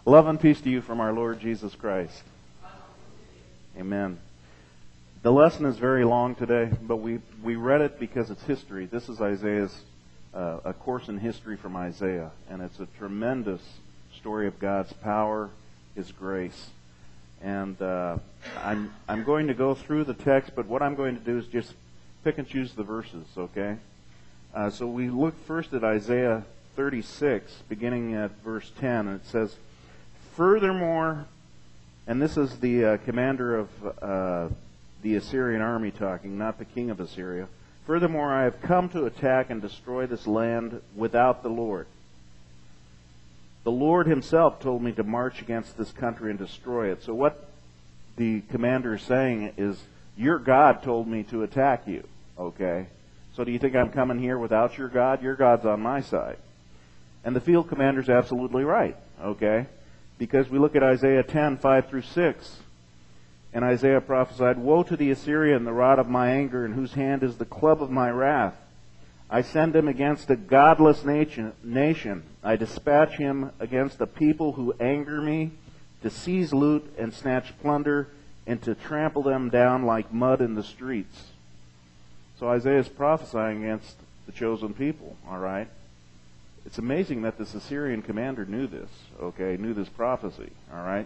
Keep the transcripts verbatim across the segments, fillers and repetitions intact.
Love and peace to you from our Lord Jesus Christ. Amen. The lesson is very long today, but we, we read it because it's history. This is Isaiah's, uh, a course in history from Isaiah, and it's a tremendous story of God's power, His grace. And uh, I'm, I'm going to go through the text, but what I'm going to do is just pick and choose the verses, okay? Uh, so we look first at Isaiah thirty-six, beginning at verse ten, and it says, "Furthermore," and this is the uh, commander of uh, the Assyrian army talking, not the king of Assyria. "Furthermore, I have come to attack and destroy this land without the Lord. The Lord Himself told me to march against this country and destroy it." So what the commander is saying is, your God told me to attack you, okay? So do you think I'm coming here without your God? Your God's on my side. And the field commander's absolutely right, okay? Because we look at Isaiah ten, five through six. And Isaiah prophesied, "Woe to the Assyrian, the rod of my anger, in whose hand is the club of my wrath. I send him against a godless nation. nation. I dispatch him against a people who anger me, to seize loot and snatch plunder, and to trample them down like mud in the streets." So Isaiah is prophesying against the chosen people, all right? It's amazing that this Assyrian commander knew this, okay, knew this prophecy, all right?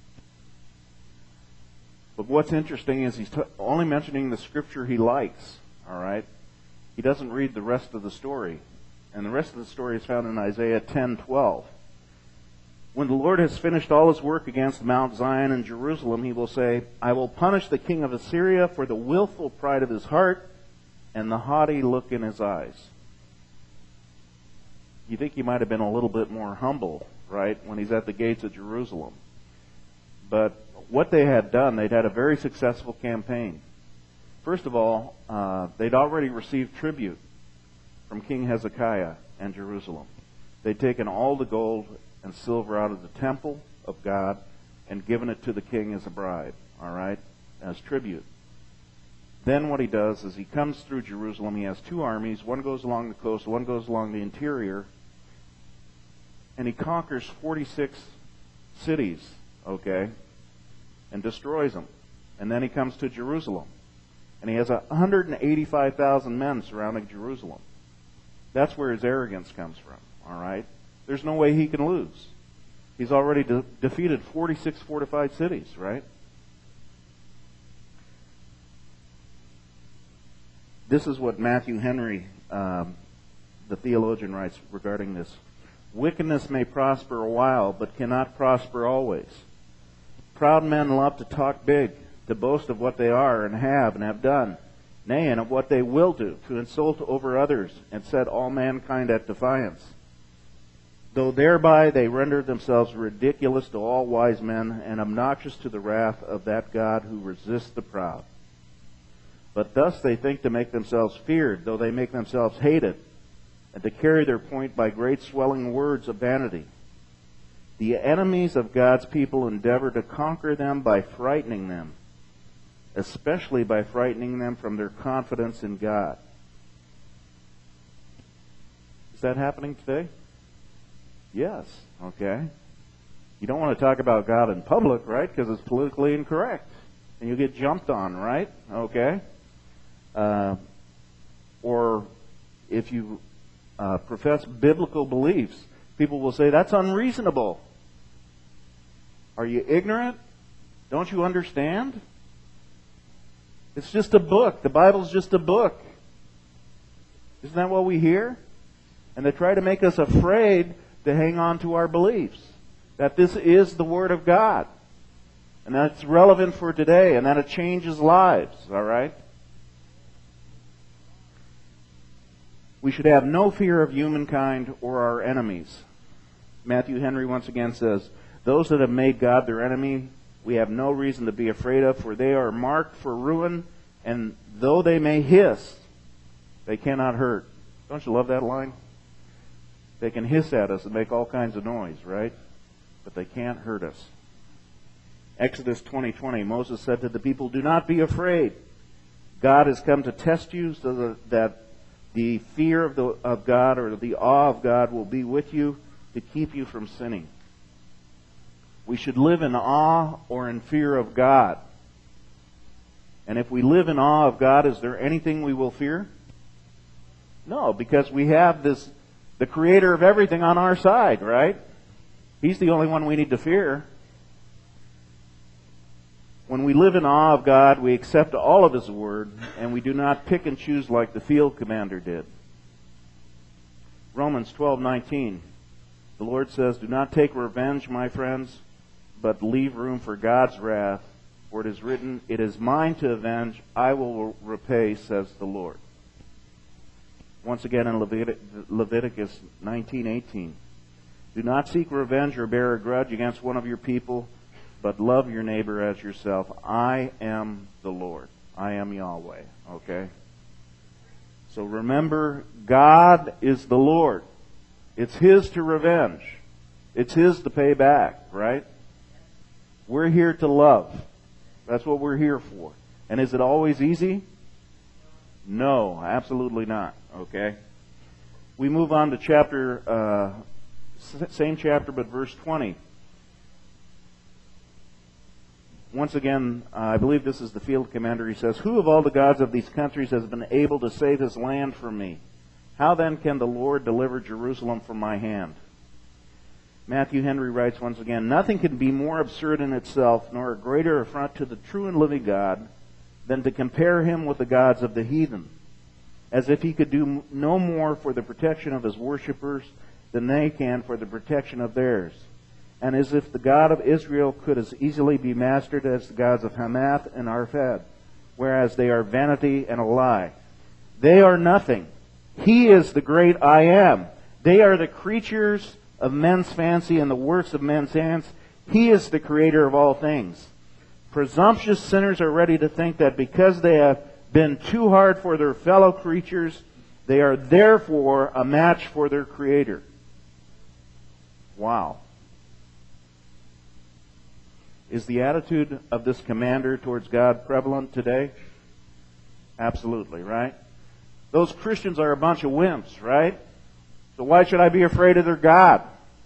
But what's interesting is he's t- only mentioning the scripture he likes, all right? He doesn't read the rest of the story. And the rest of the story is found in Isaiah ten twelve. "When the Lord has finished all His work against Mount Zion and Jerusalem, He will say, I will punish the king of Assyria for the willful pride of his heart and the haughty look in his eyes." You think he might have been a little bit more humble, right, when he's at the gates of Jerusalem. But what they had done, they'd had a very successful campaign. First of all, uh, they'd already received tribute from King Hezekiah and Jerusalem. They'd taken all the gold and silver out of the temple of God and given it to the king as a bribe, all right, as tribute. Then what he does is he comes through Jerusalem. He has two armies. One goes along the coast, one goes along the interior. And he conquers forty-six cities, okay, and destroys them. And then he comes to Jerusalem. And he has one hundred eighty-five thousand men surrounding Jerusalem. That's where his arrogance comes from, all right? There's no way he can lose. He's already de- defeated forty-six fortified cities, right? This is what Matthew Henry, um, the theologian, writes regarding this. "Wickedness may prosper a while, but cannot prosper always. Proud men love to talk big, to boast of what they are and have and have done, nay, and of what they will do, to insult over others and set all mankind at defiance. Though thereby they render themselves ridiculous to all wise men and obnoxious to the wrath of that God who resists the proud. But thus they think to make themselves feared, though they make themselves hated, and to carry their point by great swelling words of vanity. The enemies of God's people endeavor to conquer them by frightening them, especially by frightening them from their confidence in God." Is that happening today? Yes, okay. You don't want to talk about God in public, right? Because it's politically incorrect. And you get jumped on, right? Okay. Uh, or if you uh, profess biblical beliefs, people will say, that's unreasonable. Are you ignorant? Don't you understand? It's just a book. The Bible's just a book. Isn't that what we hear? And they try to make us afraid to hang on to our beliefs. That this is the Word of God. And that it's relevant for today. And that it changes lives. All right? We should have no fear of humankind or our enemies. Matthew Henry once again says, "Those that have made God their enemy, we have no reason to be afraid of, for they are marked for ruin, and though they may hiss, they cannot hurt." Don't you love that line? They can hiss at us and make all kinds of noise, right? But they can't hurt us. Exodus twenty twenty, Moses said to the people, "Do not be afraid. God has come to test you so that the fear of, the, of God or the awe of God will be with you to keep you from sinning." we should live in awe or in fear of God. And if we live in awe of God, is there anything we will fear? No, because we have this, the Creator of everything on our side, right? He's the only one we need to fear. When we live in awe of God, we accept all of His Word, and we do not pick and choose like the field commander did. Romans twelve nineteen. The Lord says, "Do not take revenge, my friends, but leave room for God's wrath. For it is written, 'It is mine to avenge, I will repay,' says the Lord." Once again in Leviticus nineteen eighteen. "Do not seek revenge or bear a grudge against one of your people, but love your neighbor as yourself. I am the Lord." I am Yahweh. Okay? So remember, God is the Lord. It's His to revenge. It's His to pay back, right? We're here to love. That's what we're here for. And is it always easy? No, absolutely not. Okay? We move on to chapter, uh, same chapter, but verse twenty. Once again, uh, I believe this is the field commander. He says, "Who of all the gods of these countries has been able to save his land from me? How then can the Lord deliver Jerusalem from my hand?" Matthew Henry writes once again, "Nothing can be more absurd in itself, nor a greater affront to the true and living God, than to compare Him with the gods of the heathen, as if He could do no more for the protection of His worshippers than they can for the protection of theirs, and as if the God of Israel could as easily be mastered as the gods of Hamath and Arphad, whereas they are vanity and a lie. They are nothing. He is the great I Am. They are the creatures of men's fancy and the works of men's hands. He is the creator of all things. Presumptuous sinners are ready to think that because they have been too hard for their fellow creatures, they are therefore a match for their Creator." Wow. Is the attitude of this commander towards God prevalent today? Absolutely, right? Those Christians are a bunch of wimps, right? So why should I be afraid of their God?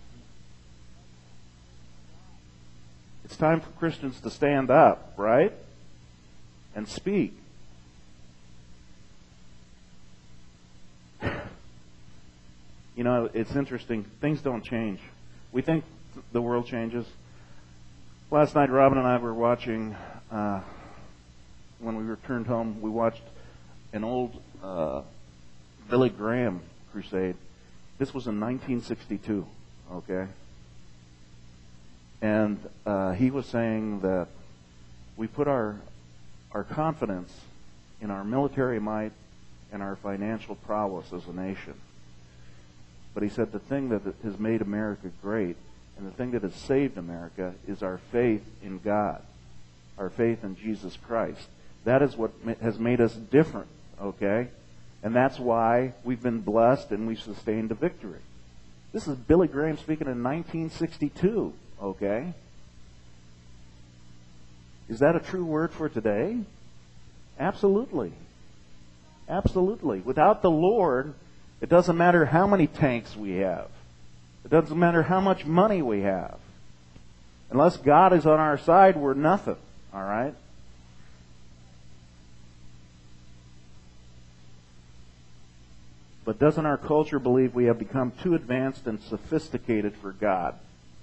It's time for Christians to stand up, right? And speak. You know, it's interesting. Things don't change. We think the world changes. Last night, Robin and I were watching, uh, when we returned home, we watched an old uh, Billy Graham crusade. This was in nineteen sixty-two, okay? And uh, he was saying that we put our our confidence in our military might and our financial prowess as a nation. But he said the thing that has made America great and the thing that has saved America is our faith in God, our faith in Jesus Christ. That is what has made us different, okay? And that's why we've been blessed and we've sustained a victory. This is Billy Graham speaking in nineteen sixty-two, okay? Is that a true word for today? Absolutely. Absolutely. Without the Lord, it doesn't matter how many tanks we have. It doesn't matter how much money we have. Unless God is on our side, we're nothing. All right? But doesn't our culture believe we have become too advanced and sophisticated for God?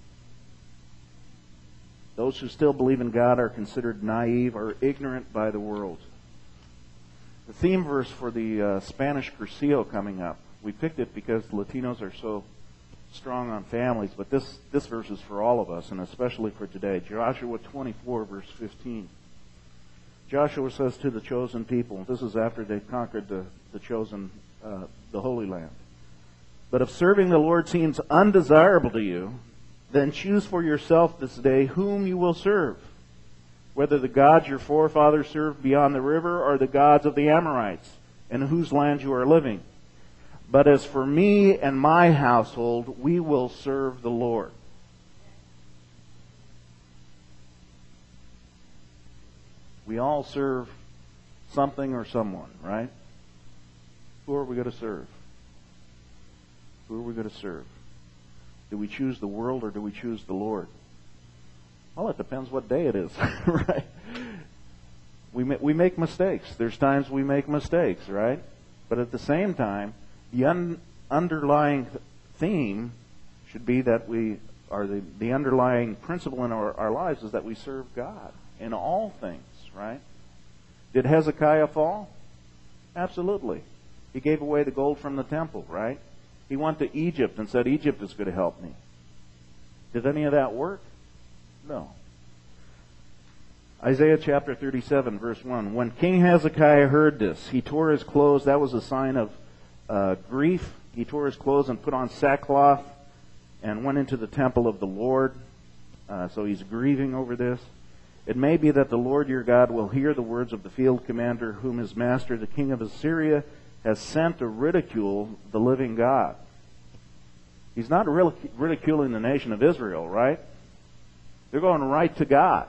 Those who still believe in God are considered naive or ignorant by the world. The theme verse for the uh, Spanish Cursillo coming up, we picked it because Latinos are so strong on families, but this, this verse is for all of us, and especially for today. Joshua twenty-four, verse fifteen. Joshua says to the chosen people, this is after they conquered the, the chosen, uh, the Holy Land, "But if serving the Lord seems undesirable to you, then choose for yourself this day whom you will serve, whether the gods your forefathers served beyond the river or the gods of the Amorites, in whose land you are living. But as for me and my household, we will serve the Lord." We all serve something or someone, right? Who are we going to serve? Who are we going to serve? Do we choose the world or do we choose the Lord? Well, it depends what day it is, right? We ma- we make mistakes. There's times we make mistakes, right? But at the same time, the un- underlying theme should be that we are the, the underlying principle in our, our lives is that we serve God in all things, right? Did Hezekiah fall? Absolutely. He gave away the gold from the temple, right? He went to Egypt and said, Egypt is going to help me. Did any of that work? No. Isaiah chapter thirty-seven, verse one. When King Hezekiah heard this, he tore his clothes. That was a sign of uh, grief. He tore his clothes and put on sackcloth and went into the temple of the Lord. Uh, so he's grieving over this. It may be that the Lord your God will hear the words of the field commander whom his master, the king of Assyria, has sent to ridicule the living God. He's not ridiculing the nation of Israel, right? They're going right to God.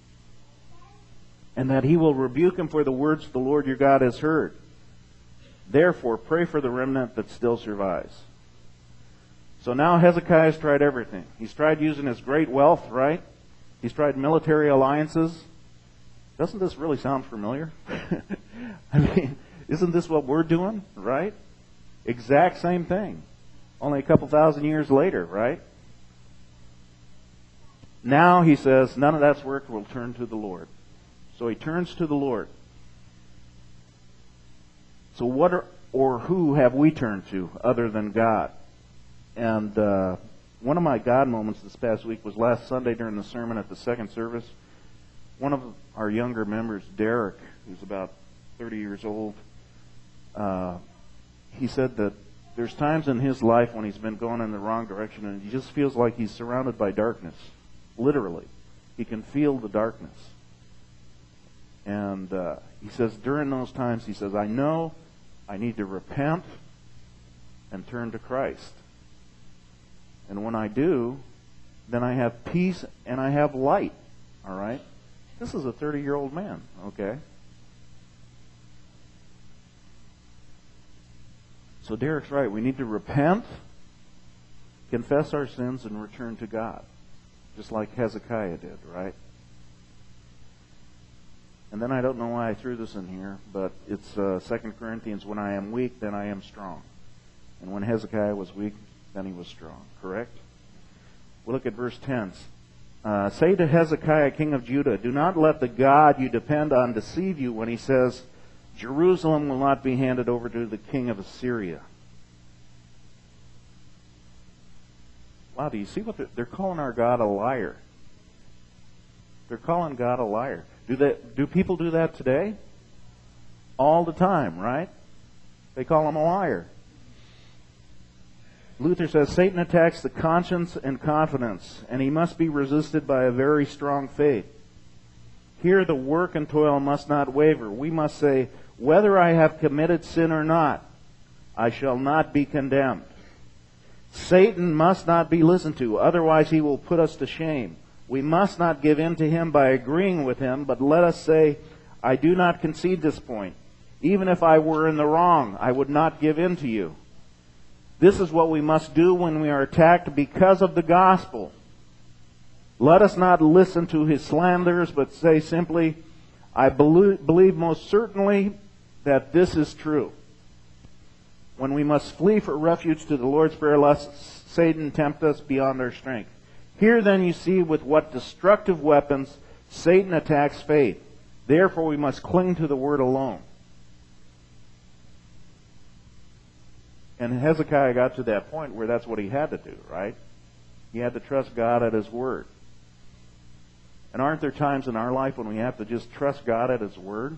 And that he will rebuke him for the words the Lord your God has heard. Therefore, pray for the remnant that still survives. So now Hezekiah's tried everything. He's tried using his great wealth, right? He's tried military alliances. Doesn't this really sound familiar? I mean, isn't this what we're doing, right? Exact same thing. Only a couple thousand years later, right? Now he says, none of that's worked, we'll turn to the Lord. So he turns to the Lord. So what are, or who have we turned to other than God? And uh, one of my God moments this past week was last Sunday during the sermon at the second service. One of our younger members, Derek, who's about thirty years old, uh, he said that there's times in his life when he's been going in the wrong direction and he just feels like he's surrounded by darkness. Literally. He can feel the darkness. And uh, he says during those times, he says, I know I need to repent and turn to Christ. And when I do, then I have peace and I have light. All right? This is a thirty-year-old man, okay? So Derek's right. We need to repent, confess our sins, and return to God. Just like Hezekiah did, right? And then I don't know why I threw this in here, but it's uh, Second Corinthians, when I am weak, then I am strong. And when Hezekiah was weak, then he was strong. Correct? We'll look at verse ten. Uh, Say to Hezekiah, king of Judah, do not let the God you depend on deceive you when he says, Jerusalem will not be handed over to the king of Assyria. Wow, do you see what they're, they're calling our God a liar? They're calling God a liar. Do they, do people do that today? All the time, right? They call him a liar. Luther says, Satan attacks the conscience and confidence, and he must be resisted by a very strong faith. Here the work and toil must not waver. We must say, whether I have committed sin or not, I shall not be condemned. Satan must not be listened to, otherwise he will put us to shame. We must not give in to him by agreeing with him, but let us say, I do not concede this point. Even if I were in the wrong, I would not give in to you. This is what we must do when we are attacked because of the gospel. Let us not listen to his slanders, but say simply, I believe most certainly that this is true. When we must flee for refuge to the Lord's Prayer, lest Satan tempt us beyond our strength. Here then you see with what destructive weapons Satan attacks faith. Therefore we must cling to the word alone. And Hezekiah got to that point where that's what he had to do, right? He had to trust God at his word. And aren't there times in our life when we have to just trust God at his word?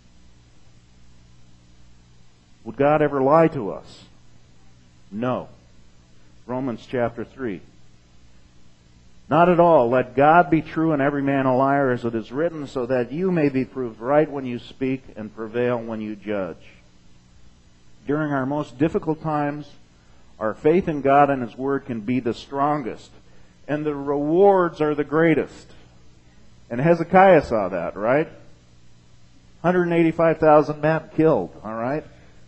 Would God ever lie to us? No. Romans chapter three. Not at all. Let God be true and every man a liar, as it is written, so that you may be proved right when you speak and prevail when you judge. During our most difficult times, our faith in God and his word can be the strongest. And the rewards are the greatest. And Hezekiah saw that, right? one hundred eighty-five thousand men killed, all right?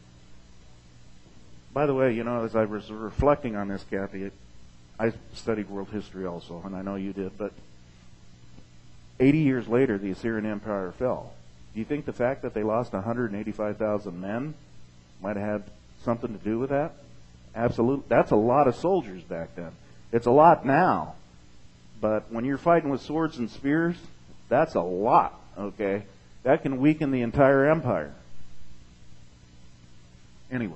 By the way, you know, as I was reflecting on this, Kathy, I studied world history also, and I know you did, but eighty years later, the Assyrian Empire fell. Do you think the fact that they lost one hundred eighty-five thousand men might have had something to do with that? Absolutely. That's a lot of soldiers back then. It's a lot now. But when you're fighting with swords and spears, that's a lot, okay? That can weaken the entire empire. Anyway.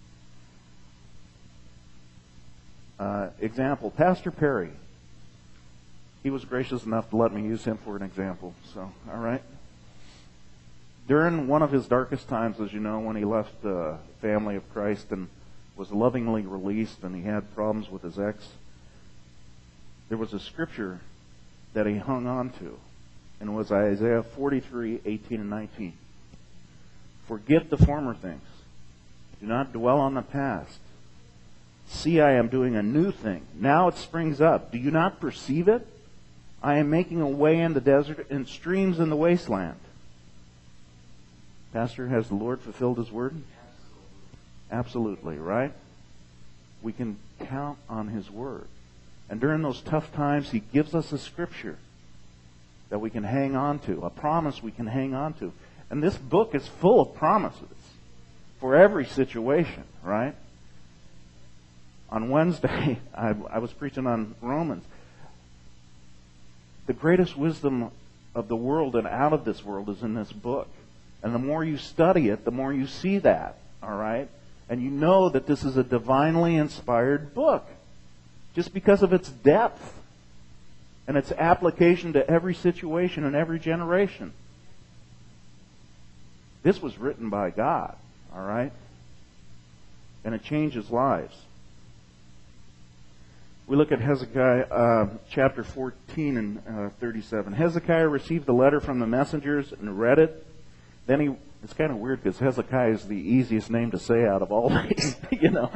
Uh, example, Pastor Perry. He was gracious enough to let me use him for an example. So, all right. During one of his darkest times, as you know, when he left the family of Christ and was lovingly released and he had problems with his ex, there was a scripture that he hung on to, and it was Isaiah forty-three, eighteen and nineteen. Forget the former things. Do not dwell on the past. See, I am doing a new thing. Now it springs up. Do you not perceive it? I am making a way in the desert and streams in the wasteland. Pastor, has the Lord fulfilled His word? Absolutely, right? We can count on His word. And during those tough times, He gives us a scripture that we can hang on to, a promise we can hang on to. And this book is full of promises for every situation, right? On Wednesday, I, I was preaching on Romans. The greatest wisdom of the world and out of this world is in this book. And the more you study it, the more you see that, all right? And you know that this is a divinely inspired book just because of its depth and its application to every situation and every generation. This was written by God, all right? And it changes lives. We look at Hezekiah uh, chapter fourteen and uh, thirty-seven. Hezekiah received the letter from the messengers and read it. Then he, it's kind of weird because Hezekiah is the easiest name to say out of all these, you know.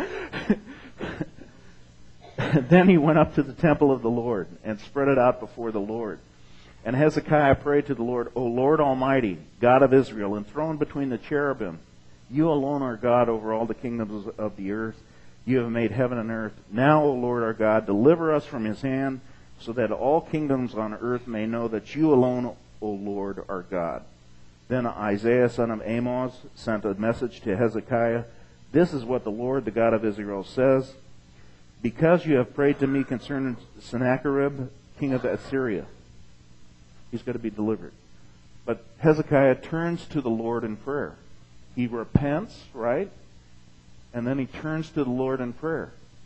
Then he went up to the temple of the Lord and spread it out before the Lord. And Hezekiah prayed to the Lord, O Lord Almighty, God of Israel, enthroned between the cherubim, you alone are God over all the kingdoms of the earth. You have made heaven and earth. Now, O Lord our God, deliver us from his hand, so that all kingdoms on earth may know that you alone, O Lord, are God. Then Isaiah, son of Amoz, sent a message to Hezekiah. This is what the Lord, the God of Israel, says. Because you have prayed to me concerning Sennacherib, king of Assyria. He's going to be delivered. But Hezekiah turns to the Lord in prayer. He repents, right? And then he turns to the Lord in prayer.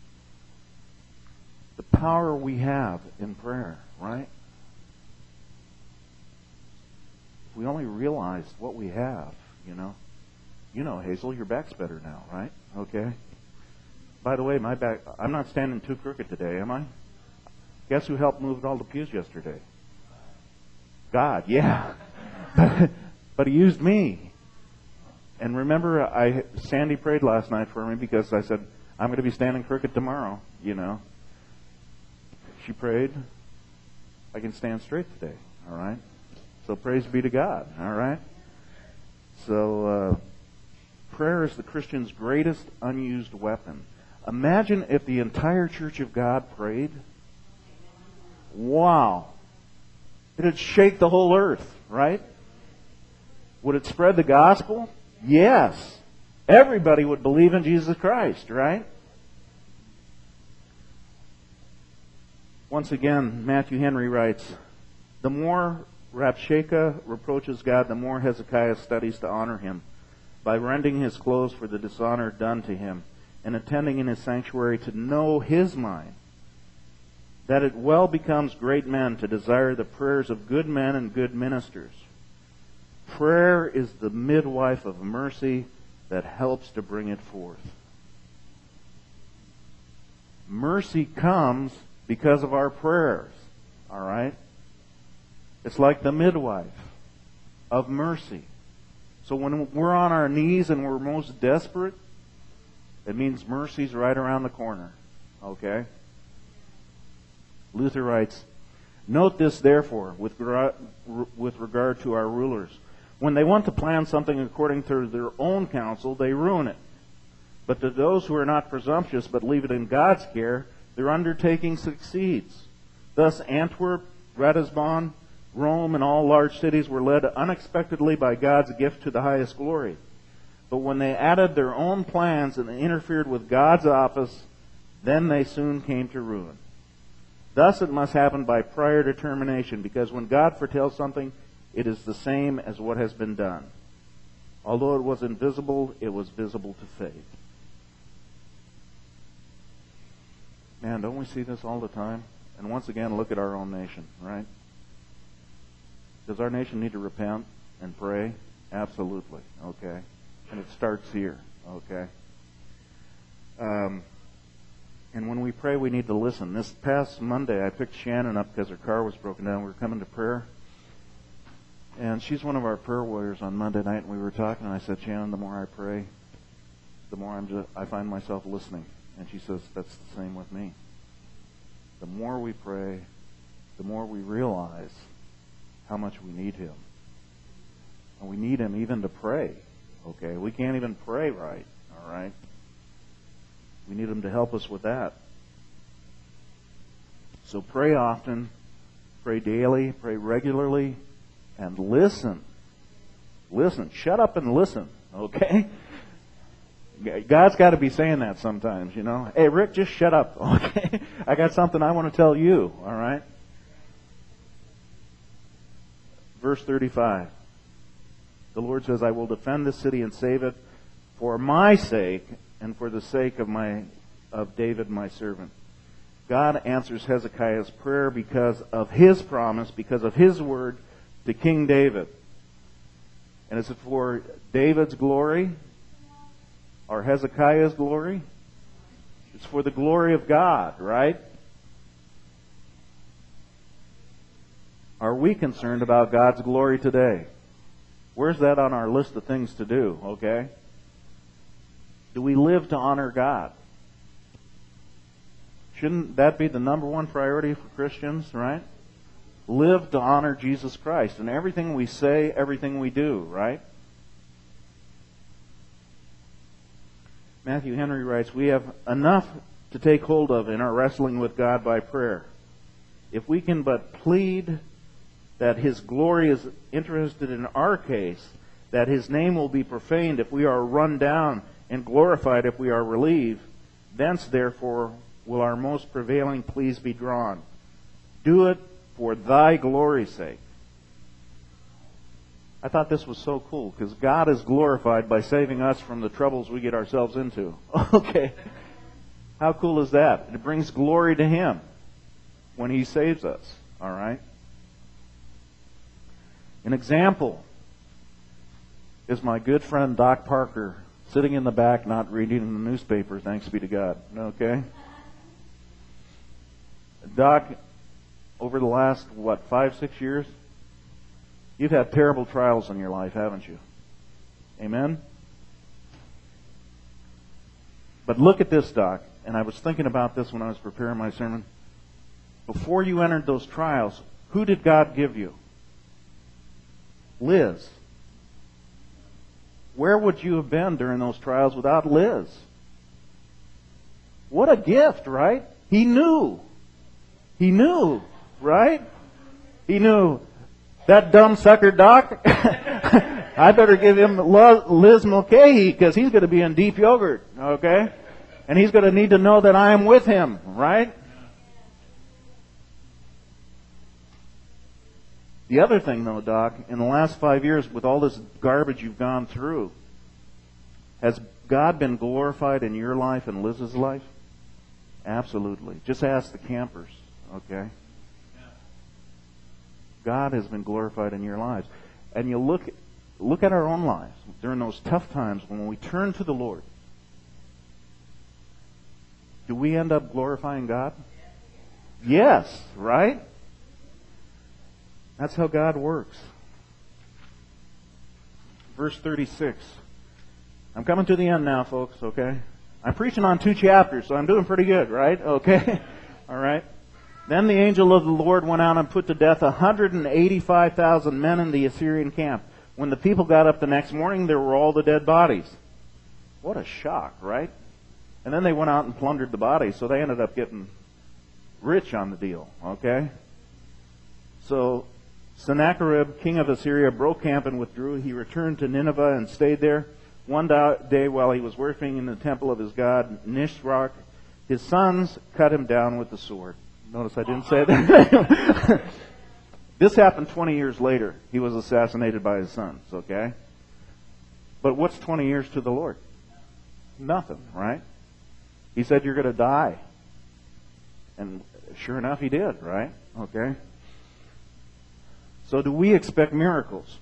The power we have in prayer, right? If we only realized what we have, you know. You know, Hazel, your back's better now, right? Okay. By the way, my back, I'm not standing too crooked today, am I? Guess who helped move all the pews yesterday? God, yeah. But he used me. And remember, I Sandy prayed last night for me because I said, I'm going to be standing crooked tomorrow, you know. She prayed. I can stand straight today, all right? So praise be to God, all right? So uh, prayer is the Christian's greatest unused weapon. Imagine if the entire Church of God prayed. Wow. It'd shake the whole earth, right? Would it spread the gospel? Yes. Everybody would believe in Jesus Christ, right? Once again, Matthew Henry writes, the more Rabshakeh reproaches God, the more Hezekiah studies to honor him by rending his clothes for the dishonor done to him and attending in his sanctuary to know his mind, that it well becomes great men to desire the prayers of good men and good ministers. Prayer is the midwife of mercy that helps to bring it forth. Mercy comes because of our prayers. All right? It's like the midwife of mercy. So when we're on our knees and we're most desperate, it means mercy's right around the corner. Okay? Luther writes, note this, therefore, with, with regard to our rulers. When they want to plan something according to their own counsel, they ruin it. But to those who are not presumptuous but leave it in God's care, their undertaking succeeds. Thus Antwerp, Ratisbon, Rome and all large cities were led unexpectedly by God's gift to the highest glory. But when they added their own plans and interfered with God's office, then they soon came to ruin. Thus it must happen by prior determination, because when God foretells something, it is the same as what has been done. Although it was invisible, it was visible to faith. Man, don't we see this all the time? And once again, look at our own nation, right? Does our nation need to repent and pray? Absolutely, okay? And it starts here, okay? Um, and when we pray, we need to listen. This past Monday, I picked Shannon up because her car was broken down. We were coming to prayer. And she's one of our prayer warriors on Monday night, and we were talking, and I said, Shannon, the more I pray, the more I'm just, I find myself listening. And she says, that's the same with me. The more we pray, the more we realize how much we need Him. And we need Him even to pray, okay? We can't even pray right, all right? We need Him to help us with that. So pray often, pray daily, pray regularly, and listen. Listen. Shut up and listen, okay? God's got to be saying that sometimes, you know. Hey, Rick, just shut up, okay? I got something I want to tell you, all right? Verse thirty-five. The Lord says, I will defend this city and save it for my sake and for the sake of my of David, my servant. God answers Hezekiah's prayer because of His promise, because of His word to King David. And is it for David's glory or Hezekiah's glory? It's for the glory of God, right? Are we concerned about God's glory today? Where's that on our list of things to do, okay? Do we live to honor God? Shouldn't that be the number one priority for Christians, right? Live to honor Jesus Christ in everything we say, everything we do, right? Matthew Henry writes, we have enough to take hold of in our wrestling with God by prayer. If we can but plead that His glory is interested in our case, that His name will be profaned if we are run down and glorified if we are relieved, thence therefore will our most prevailing pleas be drawn. Do it for Thy glory's sake. I thought this was so cool, because God is glorified by saving us from the troubles we get ourselves into. Okay. How cool is that? It brings glory to Him when He saves us. All right? An example is my good friend Doc Parker, sitting in the back not reading the newspaper, thanks be to God. Okay? Doc, over the last, what, five, six years, you've had terrible trials in your life, haven't you? Amen? But look at this, Doc, and I was thinking about this when I was preparing my sermon. Before you entered those trials, who did God give you? Liz. Where would you have been during those trials without Liz? What a gift, right? He knew. He knew, right? He knew. That dumb sucker, Doc, I better give him Liz Mulcahy because he's going to be in deep yogurt, okay? And he's going to need to know that I am with him, right? The other thing, though, Doc, in the last five years, with all this garbage you've gone through, has God been glorified in your life and Liz's life? Absolutely. Just ask the campers, okay? God has been glorified in your lives. And you look, look at our own lives during those tough times when we turn to the Lord. Do we end up glorifying God? Yes, right? That's how God works. Verse thirty-six. I'm coming to the end now, folks, okay? I'm preaching on two chapters, so I'm doing pretty good, right? Okay? All right? Then the angel of the Lord went out and put to death one hundred eighty-five thousand men in the Assyrian camp. When the people got up the next morning, there were all the dead bodies. What a shock, right? And then they went out and plundered the bodies, so they ended up getting rich on the deal, okay? So Sennacherib, king of Assyria, broke camp and withdrew. He returned to Nineveh and stayed there. One day while he was working in the temple of his god, Nisroch, his sons cut him down with the sword. Notice I didn't say that. This happened twenty years later. He was assassinated by his sons, okay? But what's twenty years to the Lord? Nothing, right? He said, you're going to die. And sure enough, he did, right? Okay? So do we expect miracles?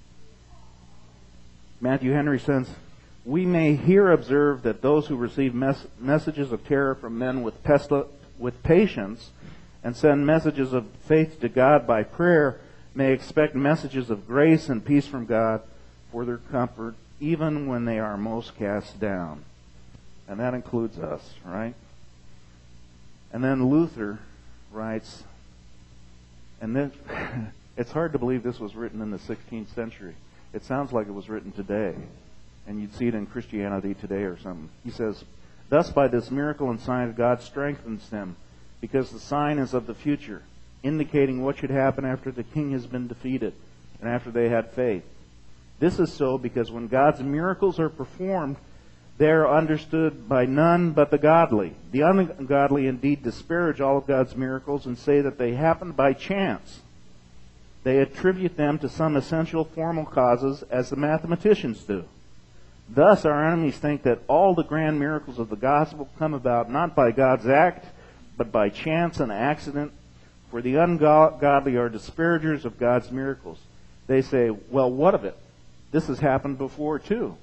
Matthew Henry says, we may here observe that those who receive mes- messages of terror from men with, pestil- with patience and send messages of faith to God by prayer may expect messages of grace and peace from God for their comfort, even when they are most cast down. And that includes us, right? And then Luther writes, and then it's hard to believe this was written in the sixteenth century. It sounds like it was written today, and you'd see it in Christianity Today or something. He says, thus by this miracle and sign God strengthens them, because the sign is of the future, indicating what should happen after the king has been defeated and after they had faith. This is so because when God's miracles are performed, they are understood by none but the godly. The ungodly indeed disparage all of God's miracles and say that they happened by chance. They attribute them to some essential formal causes, as the mathematicians do. Thus, our enemies think that all the grand miracles of the gospel come about not by God's act, but by chance and accident. For the ungodly are disparagers of God's miracles. They say, well, what of it? This has happened before, too.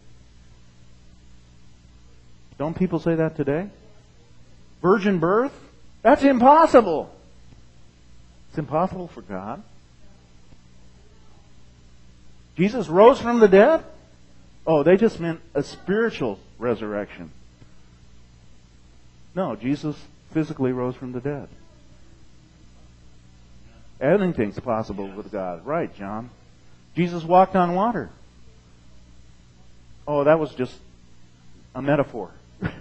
Don't people say that today? Virgin birth? That's impossible. It's impossible for God. Jesus rose from the dead? Oh, they just meant a spiritual resurrection. No, Jesus physically rose from the dead. Anything's possible with God. Right, John. Jesus walked on water. Oh, that was just a metaphor.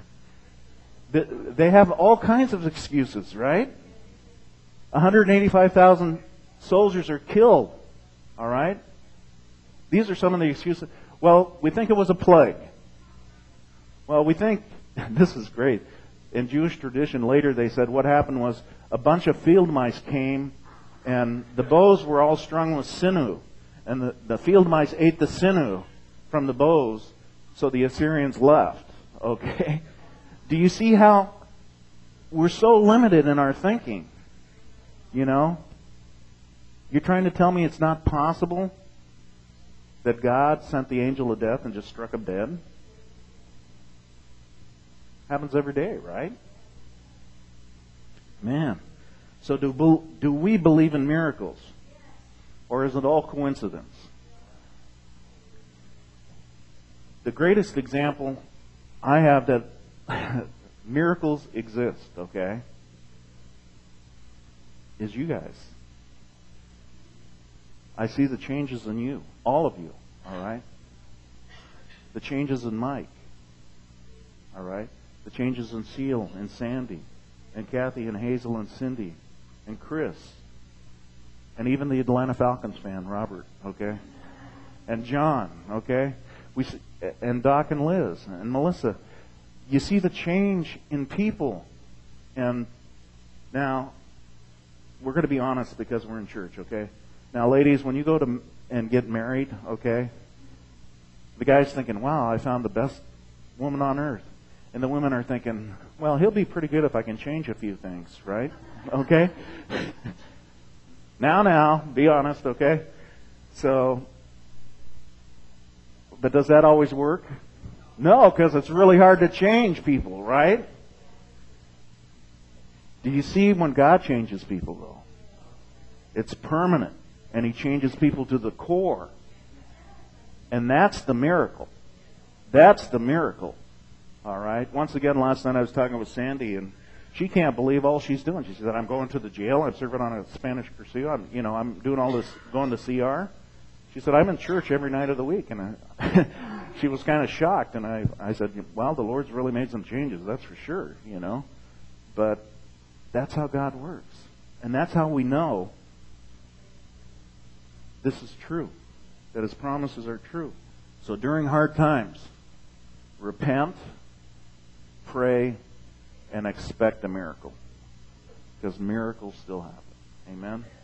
They have all kinds of excuses, right? one hundred eighty-five thousand soldiers are killed. All right? These are some of the excuses. Well, we think it was a plague. Well, we think, this is great. In Jewish tradition, later they said what happened was a bunch of field mice came, and the bows were all strung with sinew. And the, the field mice ate the sinew from the bows, so the Assyrians left. Okay? Do you see how we're so limited in our thinking? You know? You're trying to tell me it's not possible that God sent the angel of death and just struck him dead? Happens every day, right? Man. So do, do we believe in miracles? Or is it all coincidence? The greatest example I have that miracles exist, okay, is you guys. I see the changes in you, all of you, all right? The changes in Mike, all right? The changes in Seal and Sandy and Kathy and Hazel and Cindy and Chris and even the Atlanta Falcons fan, Robert, okay? And John, okay? We see, and Doc and Liz and Melissa. You see the change in people. And now, we're going to be honest because we're in church, okay? Now, ladies, when you go to and get married, okay, the guy's thinking, wow, I found the best woman on earth. And the women are thinking, well, he'll be pretty good if I can change a few things, right? Okay? Now, now, be honest, okay? So, but does that always work? No, because it's really hard to change people, right? Do you see when God changes people, though? It's permanent. And He changes people to the core. And that's the miracle. That's the miracle. All right? Once again, last night I was talking with Sandy, and she can't believe all she's doing. She said, I'm going to the jail. I'm serving on a Spanish Cursillo. I'm, you know, I'm doing all this, going to C R. She said, I'm in church every night of the week. And I, she was kind of shocked. And I, I said, well, the Lord's really made some changes, that's for sure, you know. But that's how God works. And that's how we know this is true, that His promises are true. So during hard times, repent, pray, and expect a miracle. Because miracles still happen. Amen?